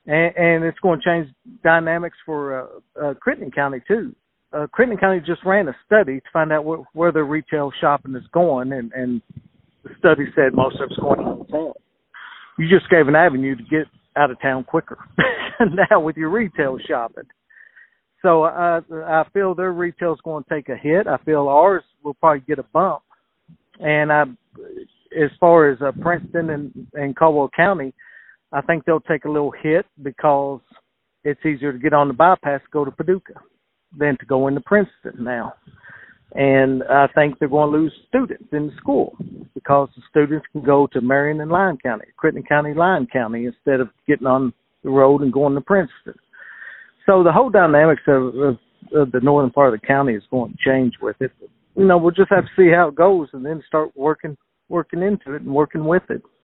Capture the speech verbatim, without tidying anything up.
and, and it's going to change dynamics for uh, uh, Crittenden County too. Uh, Crittenden County just ran a study to find out where, where their retail shopping is going, and, and the study said most of it's going out of town. You just gave an avenue to get out of town quicker now with your retail shopping. So I, I feel their retail is going to take a hit. I feel ours will probably get a bump. And I, as far as uh, Princeton and, and Caldwell County, I think they'll take a little hit because it's easier to get on the bypass to go to Paducah than to go into Princeton now. And I think they're going to lose students in the school because the students can go to Marion and Lyon County, Crittenden County, Lyon County, instead of getting on the road and going to Princeton. So the whole dynamics of, of, of the northern part of the county is going to change with it. You know, we'll just have to see how it goes and then start working working into it and working with it.